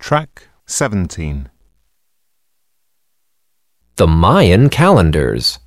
Track 17. The Mayan calendars.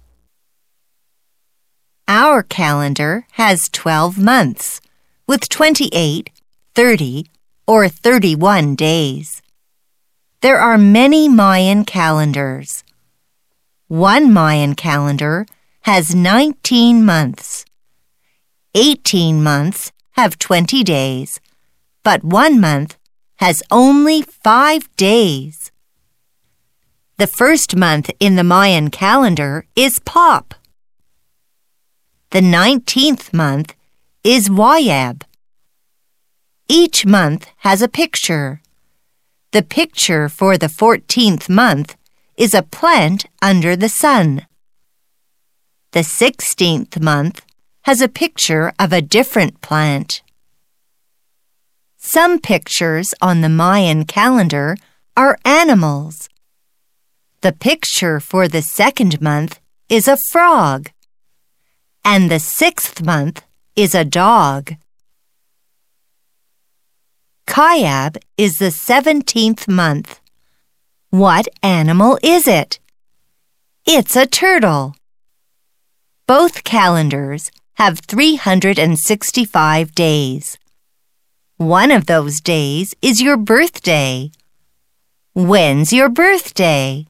Our calendar has 12 months, with 28, 30, or 31 days. There are many Mayan calendars. One Mayan calendar has 19 months. 18 months have 20 days, but 1 month has only 5 days. The first month in the Mayan calendar is Pop. The 19th month is Wayab. Each month has a picture. The picture for the 14th month is a plant under the sun. The 16th month has a picture of a different plant. Some pictures on the Mayan calendar are animals. The picture for the 2nd month is a frog, and the 6th month is a dog. Kayab is the 17th month. What animal is it? It's a turtle. Both calendars have 365 days. One of those days is your birthday. When's your birthday?